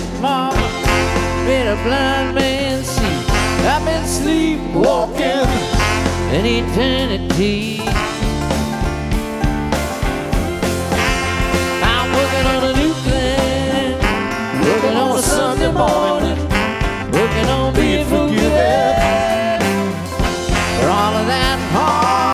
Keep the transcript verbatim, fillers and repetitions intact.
Mama made a blind man see. I've been sleepwalking in eternity. I'm working on a new thing, working on a Sunday morning.